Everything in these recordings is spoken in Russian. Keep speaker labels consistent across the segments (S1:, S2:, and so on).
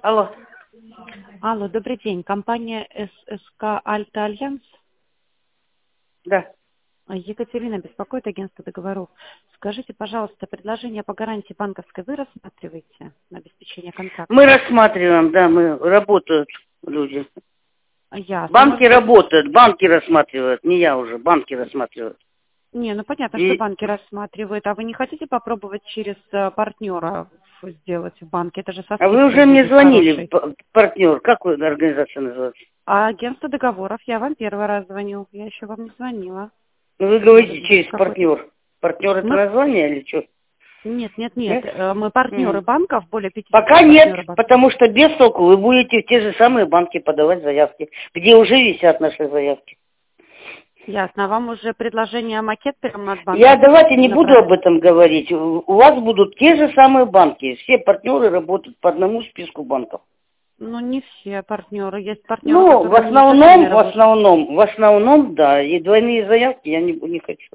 S1: Алло.
S2: Алло, добрый день. Компания ССК Альта Альянс.
S1: Да.
S2: Екатерина беспокоит, агентство договоров. Скажите, пожалуйста, предложение по гарантии банковской вы рассматриваете на обеспечение контракта?
S1: Мы рассматриваем, да, работают люди.
S2: Ясно.
S1: Банки работают, банки рассматривают, не я уже, банки рассматривают.
S2: Не, ну понятно, что банки рассматривают. А вы не хотите попробовать через партнера сделать в банке? Это же со
S1: А вы
S2: скидкой
S1: уже мне
S2: будет
S1: звонили,
S2: хорошей.
S1: партнер, как вы организация называется?
S2: А агентство договоров, я вам первый раз звоню. Я еще вам не звонила.
S1: Ну, вы говорите
S2: Может быть,
S1: через
S2: какой-то...
S1: партнер. Партнер это
S2: Мы...
S1: название или что?
S2: Нет.
S1: Нет?
S2: Мы партнеры банков, более 50
S1: Пока
S2: партнеров
S1: нет,
S2: банков.
S1: потому что без толку вы будете в те же самые банки подавать заявки, где уже висят наши заявки.
S2: Ясно. А вам уже предложение макет прямо от банка?
S1: Я давайте не буду
S2: направить?
S1: об этом говорить. У вас будут те же самые банки. Все партнеры работают по одному списку банков.
S2: Ну, не все партнеры. Есть партнеры,
S1: Ну,
S2: которые не со всеми работают.
S1: в основном, да. И двойные заявки я не хочу.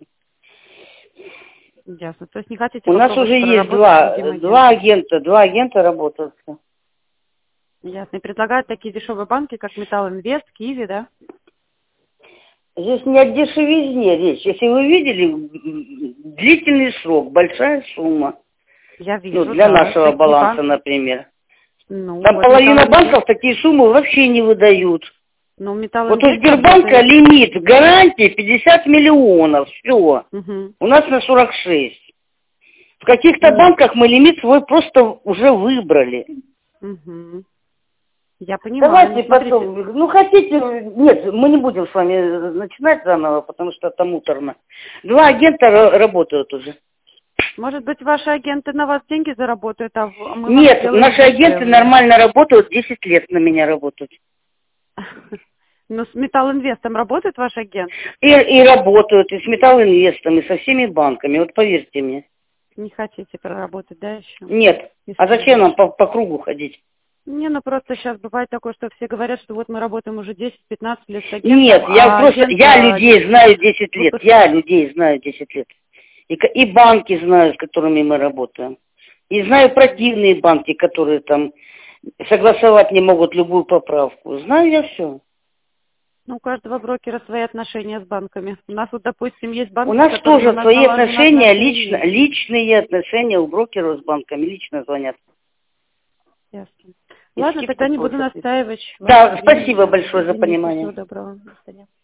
S2: Ясно. То есть не хотите
S1: У нас уже
S2: попробовать
S1: есть
S2: проработать с другим агентом?
S1: два агента работают.
S2: Ясно. И предлагают такие дешевые банки, как Металл Инвест, Киви, да?
S1: Здесь не о дешевизне речь. Если вы видели, длительный срок, большая сумма.
S2: Я
S1: Ну,
S2: вижу,
S1: для
S2: да.
S1: нашего
S2: Такие
S1: баланса,
S2: банки.
S1: например.
S2: Ну,
S1: Там
S2: вот
S1: половина
S2: Металл Инвест.
S1: банков такие суммы вообще не выдают.
S2: Ну, Металл
S1: Вот у
S2: Инвест
S1: Сбербанка
S2: работает.
S1: лимит гарантии 50 миллионов. Все.
S2: Угу.
S1: У нас на 46. В каких-то
S2: Нет.
S1: банках мы лимит свой просто уже выбрали.
S2: Угу. Я понимаю. Ну,
S1: Давайте
S2: смотрите.
S1: потом. Ну, хотите... Нет, мы не будем с вами начинать заново, потому что это муторно. Два агента работают уже.
S2: Может быть, ваши агенты на вас деньги заработают, а мы вам
S1: Нет,
S2: сделаем
S1: наши агенты
S2: дешевле.
S1: нормально работают, 10 лет на меня работают.
S2: Ну, с Металл Инвестом работает ваш агент?
S1: И работают, и с Металлинвестом, и со всеми банками, вот поверьте мне.
S2: Не хотите проработать, да, еще?
S1: Нет. А
S2: Если
S1: зачем нам
S2: раньше.
S1: по кругу ходить?
S2: Не, ну просто сейчас бывает такое, что все говорят, что вот мы работаем уже 10-15 лет с
S1: Нет,
S2: агентом,
S1: я
S2: а
S1: просто,
S2: агент
S1: я людей знаю 10 лет,
S2: выпуск...
S1: я людей знаю 10 лет. И банки знаю, с которыми мы работаем. И знаю противные банки, которые там согласовать не могут любую поправку. Знаю я все.
S2: Ну, у каждого брокера свои отношения с банками. У нас вот, допустим, есть
S1: У
S2: банки, с
S1: нас
S2: которыми у
S1: тоже
S2: нас
S1: свои
S2: налажены
S1: отношения,
S2: отношения.
S1: личные отношения у брокеров с банками, лично звонят.
S2: Ясно.
S1: И
S2: Ладно,
S1: скидку
S2: тогда не буду
S1: просят.
S2: настаивать
S1: Да,
S2: вашего времени.
S1: спасибо
S2: Да.
S1: большое за
S2: Извините,
S1: понимание.
S2: всего доброго. До свидания.